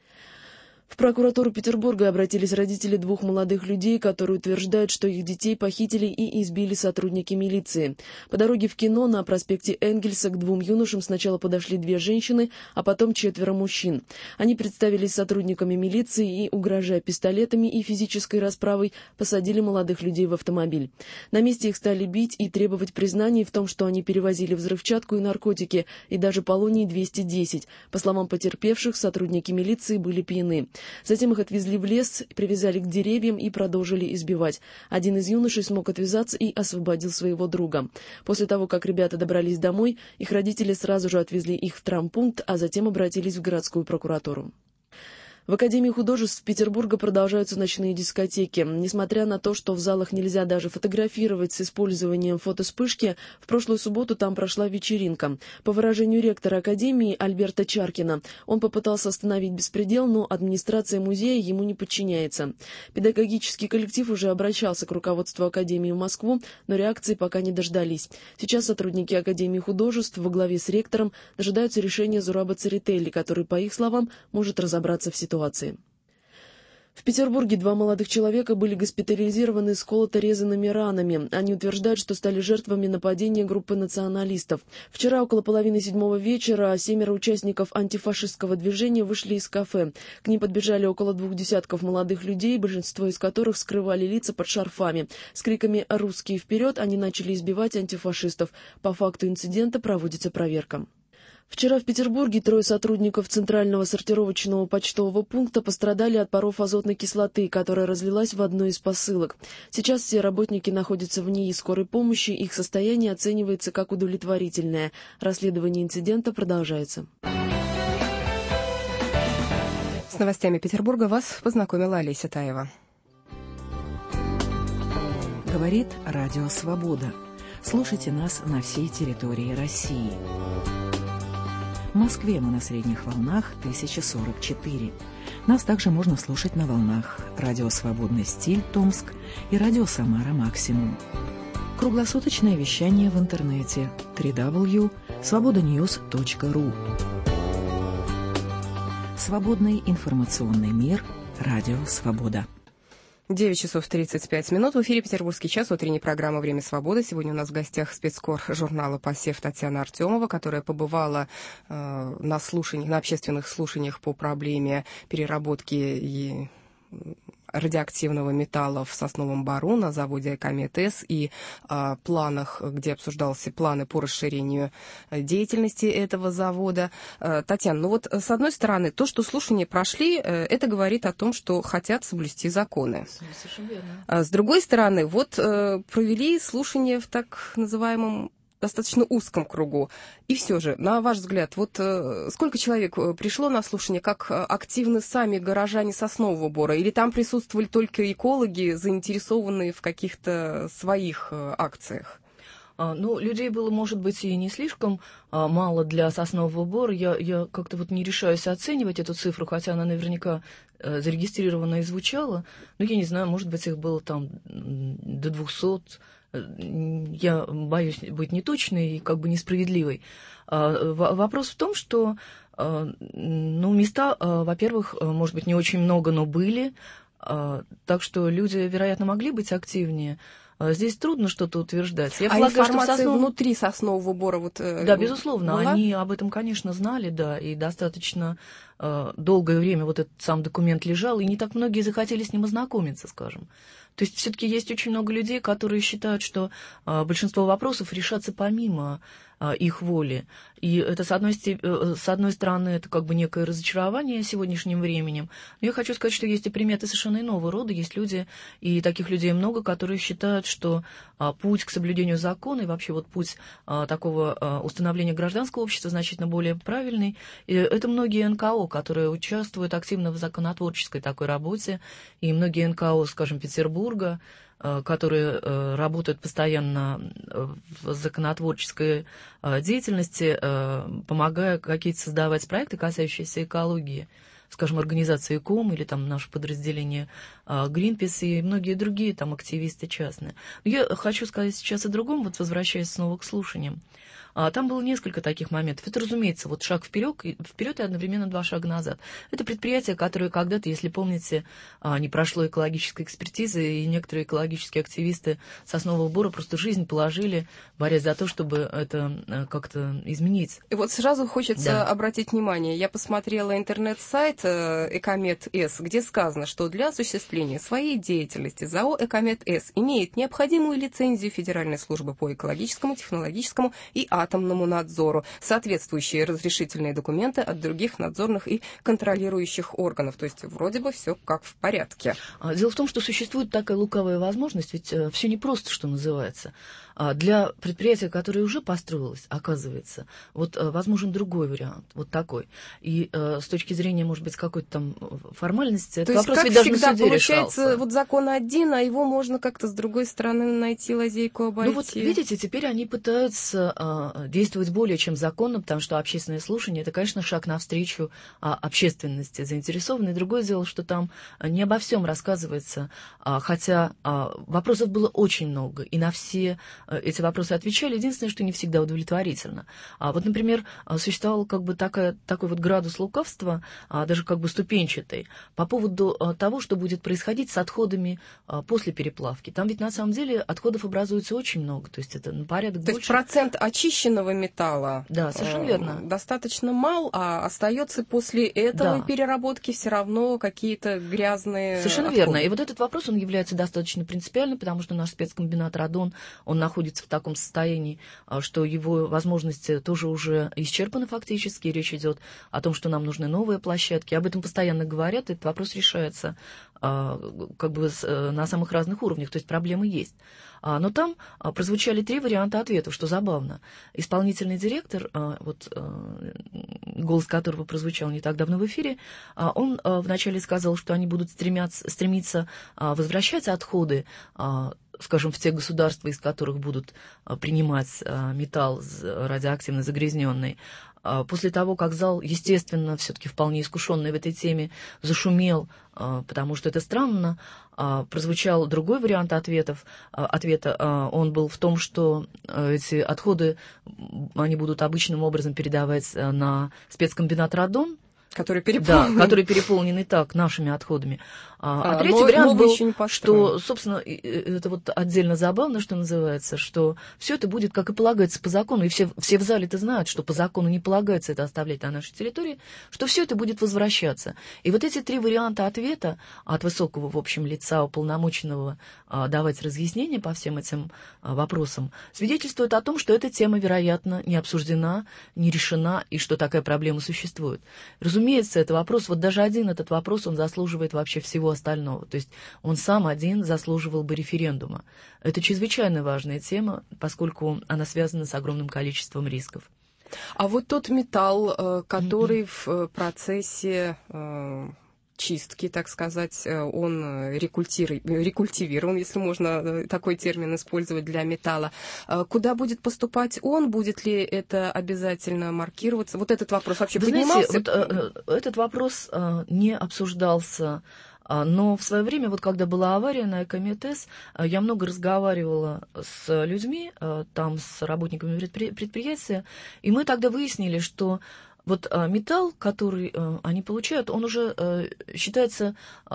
В прокуратуру Петербурга обратились родители двух молодых людей, которые утверждают, что их детей похитили и избили сотрудники милиции. По дороге в кино на проспекте Энгельса к двум юношам сначала подошли две женщины, а потом четверо мужчин. Они представились сотрудниками милиции и, угрожая пистолетами и физической расправой, посадили молодых людей в автомобиль. На месте их стали бить и требовать признаний в том, что они перевозили взрывчатку и наркотики, и даже полоний двести десять. По словам потерпевших, сотрудники милиции были пьяны. Затем их отвезли в лес, привязали к деревьям и продолжили избивать. Один из юношей смог отвязаться и освободил своего друга. После того, как ребята добрались домой, их родители сразу же отвезли их в травмпункт, а затем обратились в городскую прокуратуру. В Академии художеств Петербурга продолжаются ночные дискотеки. Несмотря на то, что в залах нельзя даже фотографировать с использованием фотоспышки, в прошлую субботу там прошла вечеринка. По выражению ректора Академии Альберта Чаркина, он попытался остановить беспредел, но администрация музея ему не подчиняется. Педагогический коллектив уже обращался к руководству Академии в Москву, но реакции пока не дождались. Сейчас сотрудники Академии художеств во главе с ректором дожидаются решения Зураба Церетели, который, по их словам, может разобраться в ситуации. В Петербурге два молодых человека были госпитализированы с колото-резанными ранами. Они утверждают, что стали жертвами нападения группы националистов. Вчера около половины седьмого вечера семеро участников антифашистского движения вышли из кафе. К ним подбежали около двух десятков молодых людей, большинство из которых скрывали лица под шарфами. С криками «Русские вперед!» они начали избивать антифашистов. По факту инцидента проводится проверка. Вчера в Петербурге трое сотрудников Центрального сортировочного почтового пункта пострадали от паров азотной кислоты, которая разлилась в одной из посылок. Сейчас все работники находятся в НИИ скорой помощи, их состояние оценивается как удовлетворительное. Расследование инцидента продолжается. С новостями Петербурга вас познакомила Олеся Таева. Говорит Радио Свобода. Слушайте нас на всей территории России. В Москве мы на средних волнах тысяча сорок четыре. Нас также можно слушать на волнах радио «Свободный стиль» Томск и радио «Самара Максимум». Круглосуточное вещание в интернете дабл ю дабл ю дабл ю точка свобода ньюс точка ру. Свободный информационный мир. Радио «Свобода». девять часов тридцать пять минут. В эфире «Петербургский час», утренняя программа «Время свободы». Сегодня у нас в гостях спецкор журнала «Посев» Татьяна Артемова, которая побывала э, на слушаниях, на общественных слушаниях по проблеме переработки и радиоактивного металла в Сосновом Бору на заводе «Комет-С» и э, планах, где обсуждался планы по расширению деятельности этого завода. Э, Татьяна, ну вот с одной стороны, то, что слушания прошли, э, это говорит о том, что хотят соблюсти законы. Совершенно верно. А с другой стороны, вот э, провели слушания в так называемом достаточно узком кругу. И все же, на ваш взгляд, вот э, сколько человек пришло на слушание, как активны сами горожане Соснового Бора? Или там присутствовали только экологи, заинтересованные в каких-то своих э, акциях? Ну, людей было, может быть, и не слишком мало для соснового бора. Я, я как-то вот не решаюсь оценивать эту цифру, хотя она наверняка зарегистрирована и звучала. Но я не знаю, может быть, их было там до двухсот. Я боюсь быть неточной и как бы несправедливой. Вопрос в том, что ну, места, во-первых, может быть, не очень много, но были. Так что люди, вероятно, могли быть активнее. Здесь трудно что-то утверждать. Я а полагаю, информация что соснов... внутри соснового бора вот, Да, безусловно, была? Они об этом, конечно, знали, да, и достаточно э, долгое время вот этот сам документ лежал, и не так многие захотели с ним ознакомиться, скажем. То есть все-таки есть очень много людей, которые считают, что э, большинство вопросов решатся помимо э, их воли. И это, с одной, э, с одной стороны, это как бы некое разочарование сегодняшним временем. Но я хочу сказать, что есть и приметы совершенно иного рода. Есть люди, и таких людей много, которые считают, что э, путь к соблюдению закона и вообще вот путь э, такого э, установления гражданского общества значительно более правильный. И это многие эн ка о, которые участвуют активно в законотворческой такой работе. И многие эн ка о, скажем, Петербурга, которые работают постоянно в законотворческой деятельности, помогая какие-то создавать проекты, касающиеся экологии. Скажем, организация ИКОМ или там наше подразделение Greenpeace и многие другие там активисты частные. Но я хочу сказать сейчас о другом, вот возвращаясь снова к слушаниям. Там было несколько таких моментов. Это, разумеется, вот шаг вперед, вперед и одновременно два шага назад. Это предприятие, которое когда-то, если помните, не прошло экологической экспертизы, и некоторые экологические активисты соснового бора просто жизнь положили, борясь за то, чтобы это как-то изменить. И вот сразу хочется да. обратить внимание. Я посмотрела интернет-сайт Экомет-С, где сказано, что для осуществления своей деятельности ЗАО Экомет-С имеет необходимую лицензию Федеральной службы по экологическому, технологическому и атомному атомному надзору, соответствующие разрешительные документы от других надзорных и контролирующих органов. То есть вроде бы все как в порядке. Дело в том, что существует такая лукавая возможность, ведь все не просто, что называется. Для предприятия, которое уже построилось, оказывается, вот возможен другой вариант, вот такой. И с точки зрения, может быть, какой-то там формальности, этот вопрос ведь даже на суде решался. То есть, как всегда, получается, вот закон один, а его можно как-то с другой стороны найти лазейку, обойти. Ну вот, видите, теперь они пытаются действовать более чем законно, потому что общественное слушание – это, конечно, шаг навстречу общественности заинтересованной. Другое дело, что там не обо всем рассказывается, хотя вопросов было очень много, и на все эти вопросы отвечали. Единственное, что не всегда удовлетворительно. А вот, например, существовал как бы такая, такой вот градус лукавства, даже как бы ступенчатый, по поводу того, что будет происходить с отходами после переплавки. Там ведь на самом деле отходов образуется очень много, то есть это на порядок то больше. То есть процент очищенного металла да, совершенно э, верно. достаточно мал, а остается после этого да. переработки все равно какие-то грязные Совершенно отходы. верно. И вот этот вопрос, он является достаточно принципиальным, потому что наш спецкомбинат «Радон», он находится в таком состоянии, что его возможности тоже уже исчерпаны фактически. Речь идет о том, что нам нужны новые площадки. Об этом постоянно говорят, этот вопрос решается как бы на самых разных уровнях, то есть проблемы есть. Но там прозвучали три варианта ответов, что забавно. Исполнительный директор, вот, голос которого прозвучал не так давно в эфире, он вначале сказал, что они будут стремятся, стремиться возвращать отходы, скажем, в те государства, из которых будут принимать металл радиоактивно загрязненный. После того, как зал, естественно, все-таки вполне искушенный в этой теме, зашумел, потому что это странно, прозвучал другой вариант ответов. Ответа. Он был в том, что эти отходы они будут обычным образом передавать на спецкомбинат «Радон», который переполнен. Да, который переполнен и так нашими отходами. А, а третий вариант был, что, собственно, это вот отдельно забавно, что называется, что все это будет, как и полагается по закону, и все, все в зале-то знают, что по закону не полагается это оставлять на нашей территории, что все это будет возвращаться. И вот эти три варианта ответа от высокого, в общем, лица, уполномоченного а, давать разъяснения по всем этим а, вопросам, свидетельствуют о том, что эта тема, вероятно, не обсуждена, не решена, и что такая проблема существует. Разумеется, это вопрос, вот даже один этот вопрос, он заслуживает вообще всего остального. То есть он сам один заслуживал бы референдума. Это чрезвычайно важная тема, поскольку она связана с огромным количеством рисков. А вот тот металл, который mm-hmm. в процессе чистки, так сказать, он рекультивирован, если можно такой термин использовать для металла. Куда будет поступать он? Будет ли это обязательно маркироваться? Вот этот вопрос вообще Вы поднимался? Знаете, вот, этот вопрос не обсуждался. Но в свое время, вот когда была авария на ЭКОМЕТ-С, я много разговаривала с людьми, там, с работниками предприятия, и мы тогда выяснили, что вот металл, который они получают, он уже считается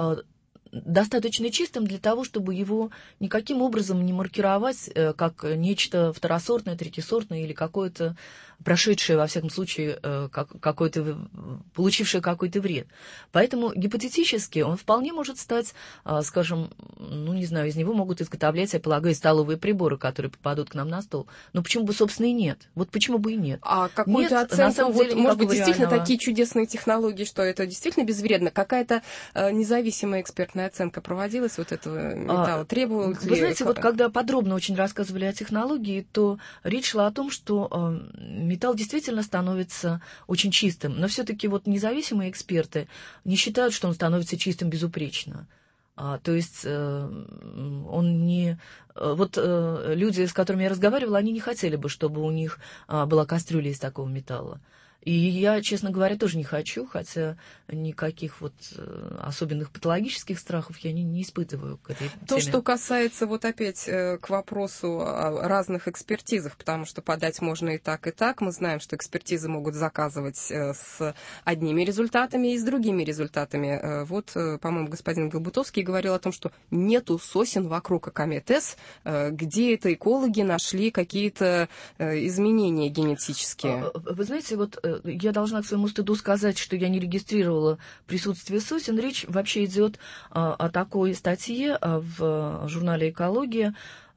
достаточно чистым для того, чтобы его никаким образом не маркировать как нечто второсортное, третьесортное или какое-то прошедшее, во всяком случае, какой-то, получившее какой-то вред. Поэтому гипотетически он вполне может стать, скажем, ну, не знаю, из него могут изготовлять, я полагаю, столовые приборы, которые попадут к нам на стол. Но почему бы, собственно, и нет? Вот почему бы и нет? А какую-то оценку, вот, может быть, действительно реального... такие чудесные технологии, что это действительно безвредно? Какая-то э, независимая экспертная оценка проводилась вот этого металла? А, Требовалось Вы ли... знаете, вот когда подробно очень рассказывали о технологии, то речь шла о том, что э, металл действительно становится очень чистым, но все-таки вот независимые эксперты не считают, что он становится чистым безупречно. А, то есть э, он не... Вот э, люди, с которыми я разговаривала, они не хотели бы, чтобы у них э, была кастрюля из такого металла. И я, честно говоря, тоже не хочу, хотя никаких вот особенных патологических страхов я не, не испытываю к этой теме. То, что касается вот опять к вопросу о разных экспертизах, потому что подать можно и так, и так. Мы знаем, что экспертизы могут заказывать с одними результатами и с другими результатами. Вот, по-моему, господин Голбутовский говорил о том, что нету сосен вокруг ЭКОМЕТ-С, где это экологи нашли какие-то изменения генетические. Вы знаете, вот я должна к своему стыду сказать, что я не регистрировала присутствие сосен. Речь вообще идет а, о такой статье а, в журнале «Экология».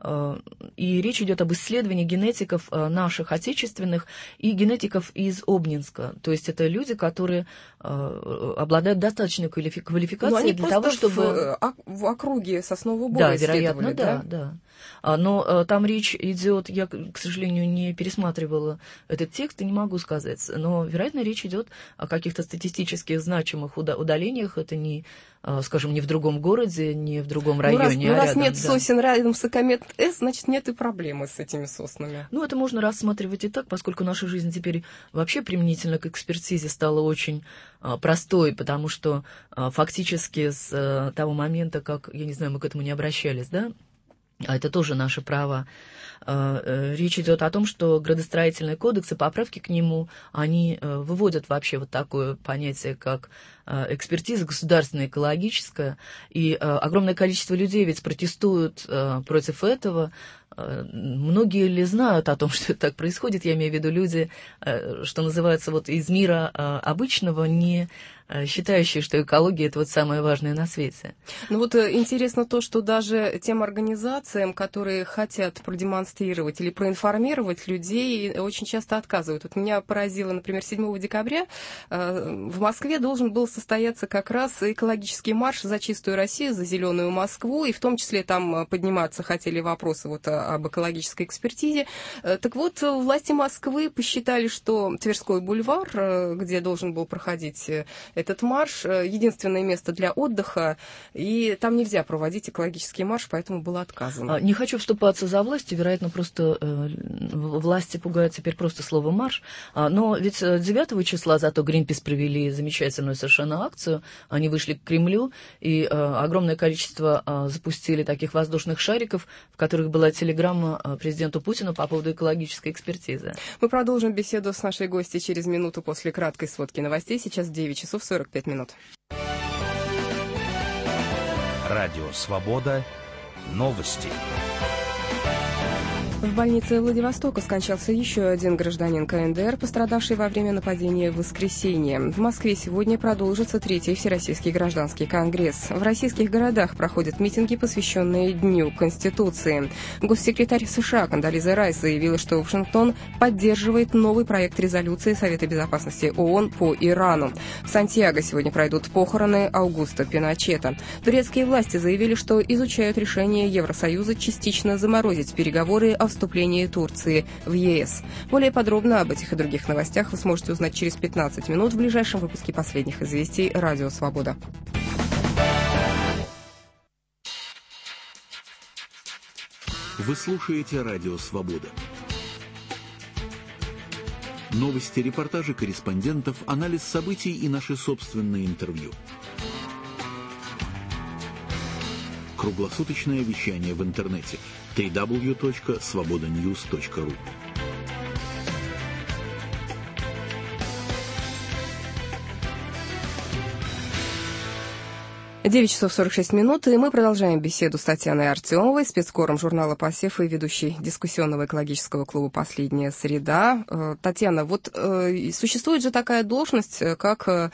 И речь идет об исследовании генетиков наших отечественных и генетиков из Обнинска. То есть это люди, которые обладают достаточной квалификацией для того, чтобы... В, в округе Соснового Бора да, вероятно, да, да. да. Но там речь идет, я, к сожалению, не пересматривала этот текст и не могу сказать, но, вероятно, речь идет о каких-то статистических значимых удалениях. Это не, скажем, не в другом городе, не в другом районе. Ну, раз, а раз рядом, нет да. сосен рядом с ЭКОМЕТ-С, значит, нет и проблемы с этими соснами. Ну, это можно рассматривать и так, поскольку наша жизнь теперь вообще применительно к экспертизе стала очень а, простой, потому что а, фактически с а, того момента, как, я не знаю, мы к этому не обращались, да, а это тоже наши права. Речь идет о том, что градостроительный кодекс и поправки к нему, они выводят вообще вот такое понятие, как экспертиза государственная, экологическая, и огромное количество людей ведь протестуют против этого. Многие ли знают о том, что это так происходит? Я имею в виду люди, что называется, вот из мира обычного, не считающие, что экология – это вот самое важное на свете. Ну вот интересно то, что даже тем организациям, которые хотят продемонстрировать или проинформировать людей, очень часто отказывают. Вот меня поразило, например, седьмого декабря в Москве должен был состояться как раз экологический марш за чистую Россию, за зеленую Москву, и в том числе там подниматься хотели вопросы вот об экологической экспертизе. Так вот, власти Москвы посчитали, что Тверской бульвар, где должен был проходить этот марш, единственное место для отдыха, и там нельзя проводить экологический марш, поэтому было отказано. Не хочу вступаться за властью, вероятно, просто э, власти пугают теперь просто слово «марш», но ведь девятого числа зато Гринпис провели замечательную совершенно акцию, они вышли к Кремлю, и э, огромное количество э, запустили таких воздушных шариков, в которых была телеграмма президенту Путину по поводу экологической экспертизы. Мы продолжим беседу с нашей гостьей через минуту после краткой сводки новостей. Сейчас девять часов сорок пять минут. Радио «Свобода». Новости. В больнице Владивостока скончался еще один гражданин КНДР, пострадавший во время нападения в воскресенье. В Москве сегодня продолжится третий Всероссийский гражданский конгресс. В российских городах проходят митинги, посвященные Дню Конституции. Госсекретарь США Кондолиза Райс заявила, что Вашингтон поддерживает новый проект резолюции Совета Безопасности ООН по Ирану. В Сантьяго сегодня пройдут похороны Аугусто Пиночета. Турецкие власти заявили, что изучают решение Евросоюза частично заморозить переговоры о вступлении Турции в ЕС. Более подробно об этих и других новостях вы сможете узнать через пятнадцать минут в ближайшем выпуске последних известий «Радио Свобода». Вы слушаете «Радио Свобода». Новости, репортажи корреспондентов, анализ событий и наши собственные интервью. Круглосуточное вещание в интернете дабл ю дабл ю дабл ю точка свобода ньюс точка ру. девять часов сорок шесть минут, и мы продолжаем беседу с Татьяной Артемовой, спецкором журнала «Посев» и ведущей дискуссионного экологического клуба «Последняя среда». Татьяна, вот э, существует же такая должность, как э,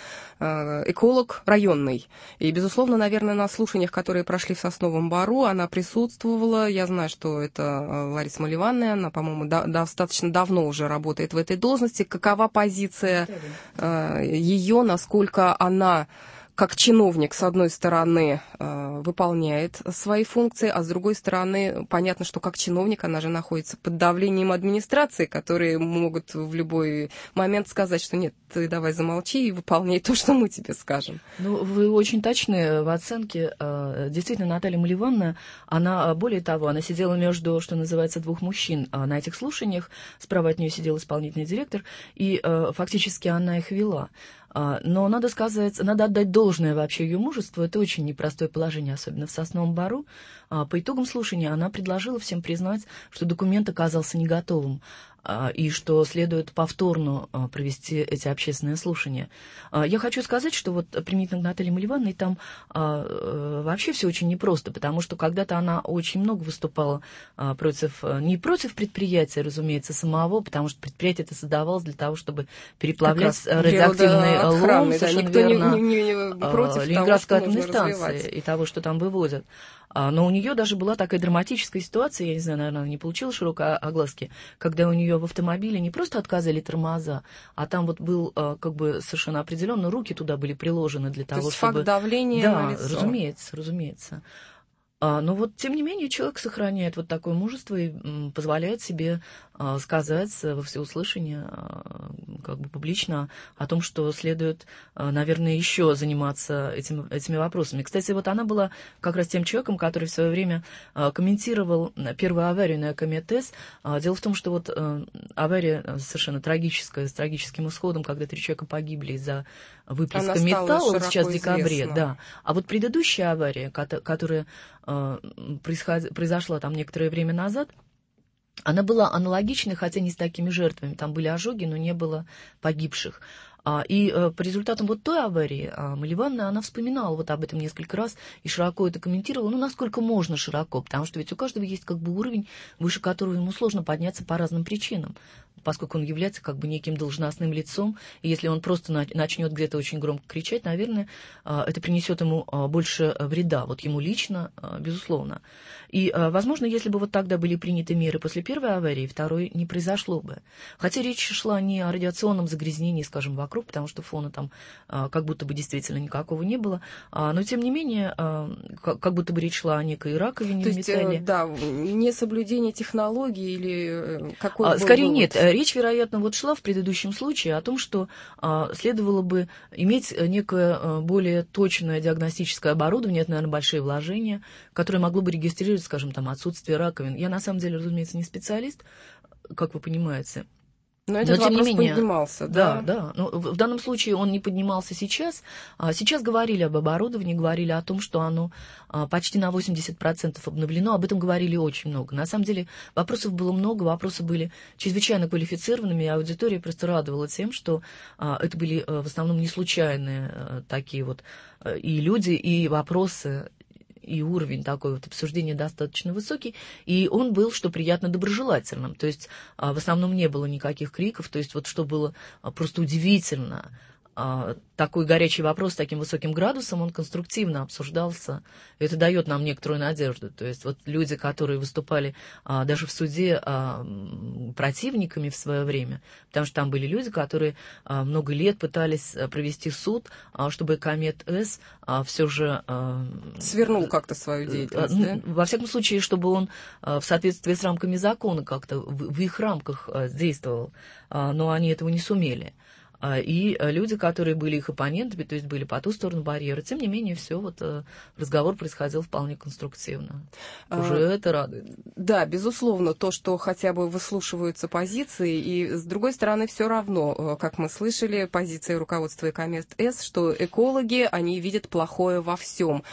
эколог районный. И, безусловно, наверное, на слушаниях, которые прошли в Сосновом Бору, она присутствовала. Я знаю, что это Лариса Маливанная, она, по-моему, да, достаточно давно уже работает в этой должности. Какова позиция э, ее, насколько она... как чиновник, с одной стороны, выполняет свои функции, а с другой стороны, понятно, что как чиновник она же находится под давлением администрации, которые могут в любой момент сказать, что нет, ты давай замолчи и выполняй то, что мы тебе скажем. Ну, вы очень точны в оценке. Действительно, Наталья Маливанна, она, более того, она сидела между, что называется, двух мужчин на этих слушаниях. Справа от нее сидел исполнительный директор, и фактически она их вела. Но надо сказать, надо отдать должное вообще ее мужеству. Это очень непростое положение, особенно в Сосновом Бору. По итогам слушания она предложила всем признать, что документ оказался не готовым, и что следует повторно провести эти общественные слушания. Я хочу сказать, что вот применительно к Наталье Маливанной там вообще все очень непросто, потому что когда-то она очень много выступала против, не против предприятия, разумеется, самого, потому что предприятие это создавалось для того, чтобы переплавлять радиоактивный лом, совершенно никто верно, не, не, не против Ленинградской того, атомной станции и того, что там выводят. Но у нее даже была такая драматическая ситуация, я не знаю, наверное, она не получила широкой огласки, когда у нее в автомобиле не просто отказали тормоза, а там вот был как бы совершенно определенно, руки туда были приложены для того, есть чтобы... факт давления да, на лицо. разумеется, разумеется. Но вот, тем не менее, человек сохраняет вот такое мужество и позволяет себе сказать во всеуслышание, как бы публично, о том, что следует, наверное, еще заниматься этим, этими вопросами. Кстати, вот она была как раз тем человеком, который в свое время комментировал первую аварию на Экомет-С. Дело в том, что вот авария совершенно трагическая, с трагическим исходом, когда три человека погибли из-за выплеска металла, вот сейчас в декабре, да. А вот предыдущая авария, которая произошла там некоторое время назад, она была аналогичной, хотя не с такими жертвами. Там были ожоги, но не было погибших. И по результатам вот той аварии Маливанна, она вспоминала вот об этом несколько раз и широко это комментировала, ну, насколько можно широко, потому что ведь у каждого есть как бы уровень, выше которого ему сложно подняться по разным причинам, поскольку он является как бы неким должностным лицом, и если он просто начнет где-то очень громко кричать, наверное, это принесет ему больше вреда, вот ему лично, безусловно. И, возможно, если бы вот тогда были приняты меры после первой аварии, второй не произошло бы. Хотя речь шла не о радиационном загрязнении, скажем, вокруг, потому что фона там как будто бы действительно никакого не было, но, тем не менее, как будто бы речь шла о некой раковине в металле. Да, не соблюдение технологий или какой-то... Скорее нет. Речь, вероятно, вот шла в предыдущем случае о том, что а, следовало бы иметь некое а, более точное диагностическое оборудование, это, наверное, большие вложения, которое могло бы регистрировать, скажем, там, отсутствие раковин. Я, на самом деле, разумеется, не специалист, как вы понимаете. Но этот Но, тем вопрос не менее, поднимался, да? Да, да. Но в, в данном случае он не поднимался сейчас. А сейчас говорили об оборудовании, говорили о том, что оно а, почти на восемьдесят процентов обновлено. Об этом говорили очень много. На самом деле вопросов было много, вопросы были чрезвычайно квалифицированными, и аудитория просто радовала тем, что а, это были а, в основном не случайные а, такие вот а, и люди, и вопросы, и уровень такой вот обсуждения достаточно высокий, и он был, что приятно, доброжелательным. То есть в основном не было никаких криков, то есть вот что было просто удивительно, такой горячий вопрос с таким высоким градусом, он конструктивно обсуждался. Это дает нам некоторую надежду. То есть вот люди, которые выступали даже в суде противниками в свое время, потому что там были люди, которые много лет пытались провести суд, чтобы Комет С все же... Свернул как-то свою деятельность, ну, да? Во всяком случае, чтобы он в соответствии с рамками закона как-то в, в их рамках действовал. Но они этого не сумели. И люди, которые были их оппонентами, то есть были по ту сторону барьера, тем не менее, все, вот разговор происходил вполне конструктивно. Уже а, это радует. Да, безусловно, то, что хотя бы выслушиваются позиции, и с другой стороны, все равно, как мы слышали, позиция руководства Экомет С, что экологи, они видят плохое во всем.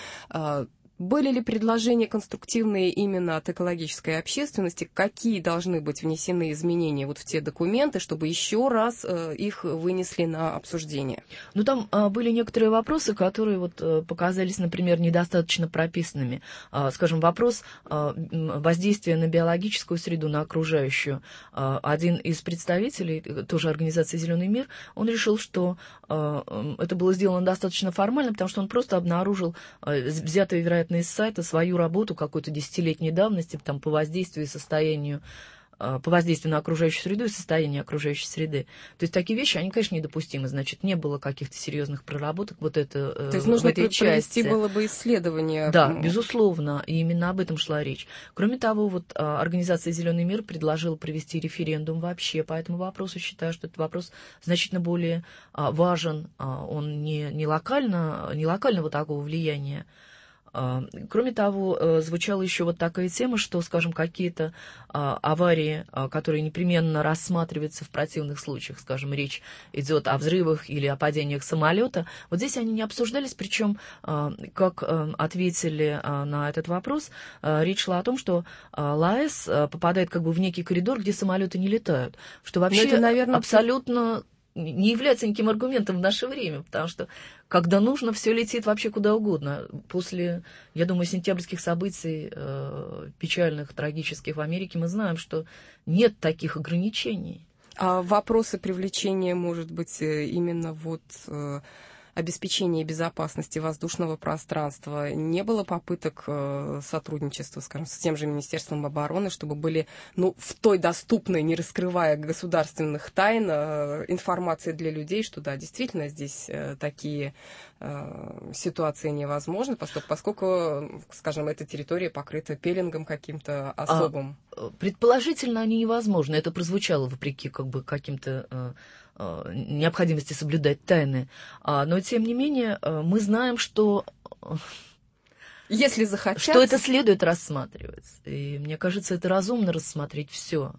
Были ли предложения конструктивные именно от экологической общественности? Какие должны быть внесены изменения вот в те документы, чтобы еще раз э, их вынесли на обсуждение? Ну, там а, были некоторые вопросы, которые вот, а, показались, например, недостаточно прописанными. А, скажем, вопрос а, воздействия на биологическую среду, на окружающую. А, один из представителей, тоже организации «Зеленый мир», он решил, что а, это было сделано достаточно формально, потому что он просто обнаружил а, взятые, вероятно, из сайта свою работу какой-то десятилетней давности там, по воздействию и состоянию, по воздействию на окружающую среду и состоянию окружающей среды. То есть такие вещи, они, конечно, недопустимы. Значит, не было каких-то серьезных проработок вот это, То есть нужно провести было бы исследование. Да, безусловно, и именно об этом шла речь. Кроме того, вот организация «Зеленый мир» предложила провести референдум вообще по этому вопросу. Считаю, что этот вопрос значительно более важен. Он не, не, локально, не локального такого влияния. Кроме того, звучала еще вот такая тема, что, скажем, какие-то аварии, которые непременно рассматриваются в противных случаях, скажем, речь идет о взрывах или о падениях самолета, вот здесь они не обсуждались, причем, как ответили на этот вопрос, речь шла о том, что ЛАЭС попадает как бы в некий коридор, где самолеты не летают, что вообще это, наверное, абсолютно... не является никаким аргументом в наше время, потому что, когда нужно, все летит вообще куда угодно. После, я думаю, сентябрьских событий, э, печальных, трагических в Америке, мы знаем, что нет таких ограничений. А вопросы привлечения, может быть, именно вот... Э... обеспечения безопасности воздушного пространства, не было попыток э, сотрудничества, скажем, с тем же Министерством обороны, чтобы были, ну, в той доступной, не раскрывая государственных тайн, э, информации для людей, что, да, действительно, здесь э, такие э, ситуации невозможны, поскольку, поскольку, скажем, эта территория покрыта пеленгом каким-то особым. А, предположительно, они невозможны. Это прозвучало вопреки как бы каким-то... Э, необходимости соблюдать тайны. Но, тем не менее, мы знаем, что... Если захотят... Что это следует рассматривать. И мне кажется, это разумно рассмотреть все.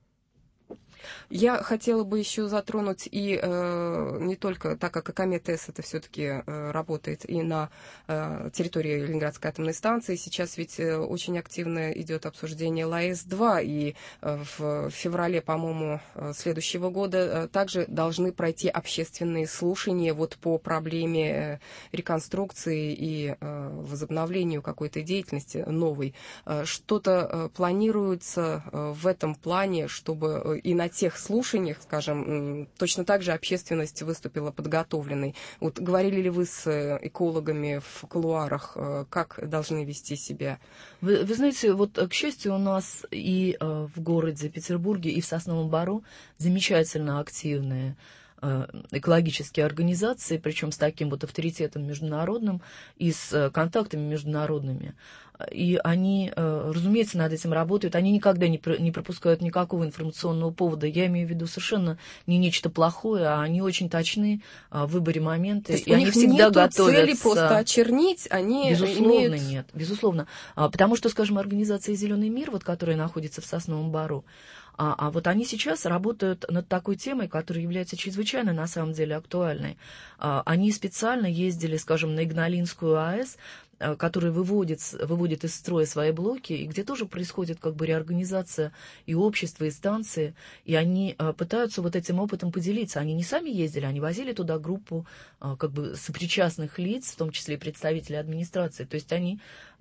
Я хотела бы еще затронуть и э, не только, так как Экомет С это все-таки э, работает и на э, территории Ленинградской атомной станции, сейчас ведь э, очень активно идет обсуждение ЛАЭС два, и э, в феврале, по-моему, э, следующего года э, также должны пройти общественные слушания вот по проблеме э, реконструкции и э, возобновлению какой-то деятельности новой. Э, что-то э, планируется э, в этом плане, чтобы э, и на тех слушаниях, скажем, точно так же общественность выступила подготовленной. Вот говорили ли вы с экологами в кулуарах, как должны вести себя? Вы, вы знаете, вот, к счастью, у нас и э, в городе Петербурге, и в Сосновом Бору замечательно активные э, экологические организации, причем с таким вот авторитетом международным и с э, контактами международными. И они, разумеется, над этим работают. Они никогда не, не пропускают никакого информационного повода. Я имею в виду совершенно не нечто плохое, а они очень точны в выборе момента. И они всегда готовятся. Цели просто очернить, они безусловно, имеют... нет, безусловно. Потому что, скажем, организация «Зеленый мир», вот, которая находится в Сосновом Бору, А, а вот они сейчас работают над такой темой, которая является чрезвычайно, на самом деле, актуальной. А, они специально ездили, скажем, на Игналинскую АЭС, который выводит, выводит из строя свои блоки, и где тоже происходит как бы реорганизация и общества, и станции, и они пытаются вот этим опытом поделиться. Они не сами ездили, они возили туда группу как бы сопричастных лиц, в том числе представителей администрации. То есть они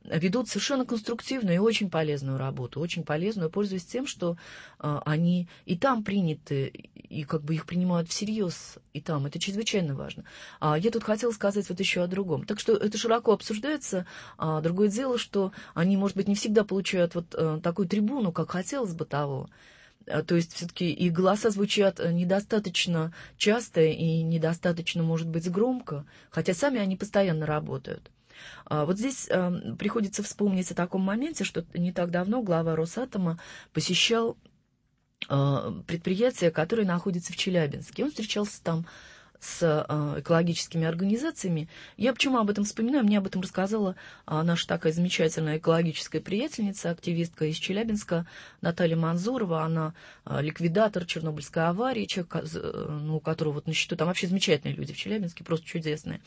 ведут совершенно конструктивную и очень полезную работу, очень полезную, пользуясь тем, что э, они и там приняты, и как бы их принимают всерьез, и там. Это чрезвычайно важно. А я тут хотела сказать вот еще о другом. Так что это широко обсуждается. А другое дело, что они, может быть, не всегда получают вот э, такую трибуну, как хотелось бы того. То есть все-таки и голоса звучат недостаточно часто и недостаточно, может быть, громко, хотя сами они постоянно работают. Вот здесь приходится вспомнить о таком моменте, что не так давно глава Росатома посещал предприятие, которое находится в Челябинске. Он встречался там с экологическими организациями. Я почему об этом вспоминаю? Мне об этом рассказала наша такая замечательная экологическая приятельница, активистка из Челябинска Наталья Манзурова. Она ликвидатор Чернобыльской аварии, человек, ну, у которого вот на счету, там вообще замечательные люди в Челябинске, просто чудесные.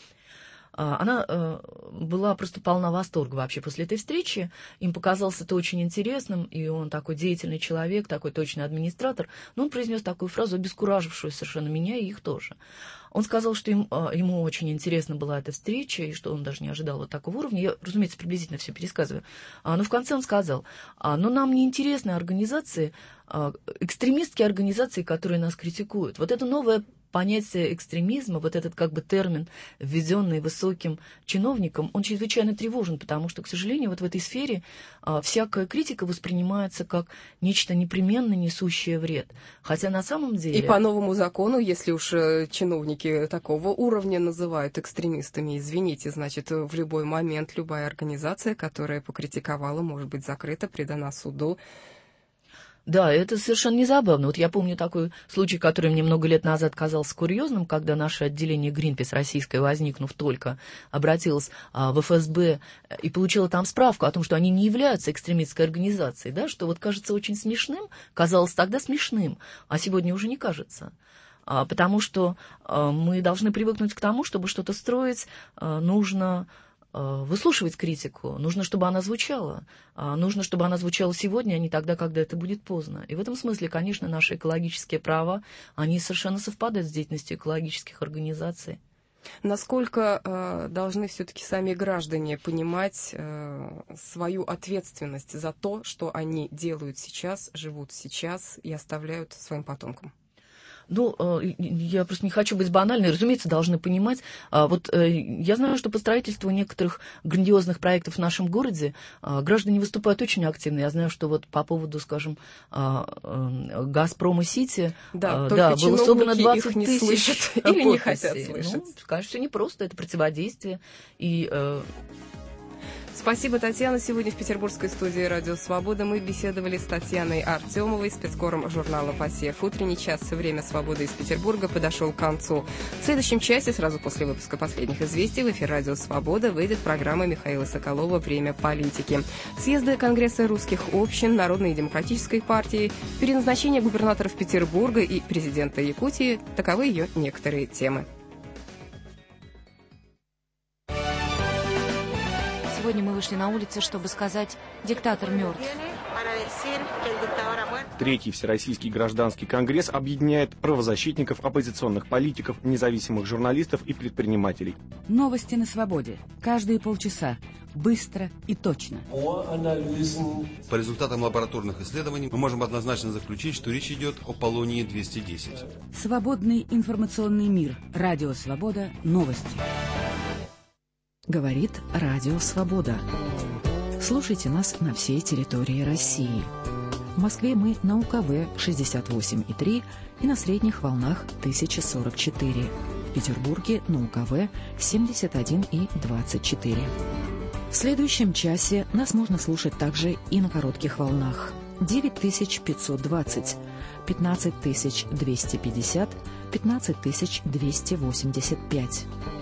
Она была просто полна восторга вообще после этой встречи. Им показалось это очень интересным, и он такой деятельный человек, такой точный администратор. Но он произнес такую фразу, обескуражившую совершенно меня и их тоже. Он сказал, что им, ему очень интересна была эта встреча, и что он даже не ожидал вот такого уровня. Я, разумеется, приблизительно все пересказываю. Но в конце он сказал, но нам не интересны организации, экстремистские организации, которые нас критикуют. Вот это новое понятие экстремизма, вот этот как бы термин, введенный высоким чиновником, он чрезвычайно тревожен, потому что, к сожалению, вот в этой сфере а, всякая критика воспринимается как нечто непременно несущее вред. Хотя на самом деле... И по новому закону, если уж чиновники такого уровня называют экстремистами, извините, значит, в любой момент любая организация, которая покритиковала, может быть закрыта, предана суду. Да, это совершенно не забавно. Вот я помню такой случай, который мне много лет назад казался курьезным, когда наше отделение Greenpeace российское, возникнув только, обратилось а, в эф эс бэ и получило там справку о том, что они не являются экстремистской организацией, да, что вот кажется очень смешным, казалось тогда смешным, а сегодня уже не кажется. А, потому что а, мы должны привыкнуть к тому, чтобы что-то строить, а, нужно... выслушивать критику, нужно, чтобы она звучала. Нужно, чтобы она звучала сегодня, а не тогда, когда это будет поздно. И в этом смысле, конечно, наши экологические права, они совершенно совпадают с деятельностью экологических организаций. Насколько э, должны все-таки сами граждане понимать э, свою ответственность за то, что они делают сейчас, живут сейчас и оставляют своим потомкам? Ну, я просто не хочу быть банальной, разумеется, должны понимать. Вот я знаю, что по строительству некоторых грандиозных проектов в нашем городе граждане выступают очень активно. Я знаю, что вот по поводу, скажем, Газпрома Сити, да, да, было собрано двадцать не тысяч слышат или не хотят слышать. Ну, конечно, все непросто, это противодействие. И... Спасибо, Татьяна. Сегодня в петербургской студии «Радио Свобода» мы беседовали с Татьяной Артемовой, спецкором журнала «Посев». Утренний час «Время свободы» из Петербурга подошел к концу. В следующем часе, сразу после выпуска последних известий, в эфир «Радио Свобода» выйдет программа Михаила Соколова «Время политики». Съезды Конгресса русских общин, Народной демократической партии, переназначение губернаторов Петербурга и президента Якутии – таковы ее некоторые темы. Сегодня мы вышли на улицы, чтобы сказать «диктатор мертв». Третий Всероссийский гражданский конгресс объединяет правозащитников, оппозиционных политиков, независимых журналистов и предпринимателей. Новости на свободе. Каждые полчаса. Быстро и точно. По результатам лабораторных исследований мы можем однозначно заключить, что речь идет о полонии двести десять. Свободный информационный мир. Радио Свобода. Новости. Говорит Радио Свобода. Слушайте нас на всей территории России. В Москве мы на У Ка Вэ шестьдесят восемь и три и на средних волнах тысяча сорок четыре. В Петербурге на У Ка Вэ семьдесят один и двадцать четыре. В следующем часе нас можно слушать также и на коротких волнах. девять тысяч пятьсот двадцать, пятнадцать тысяч двести пятьдесят, пятнадцать тысяч двести восемьдесят пять.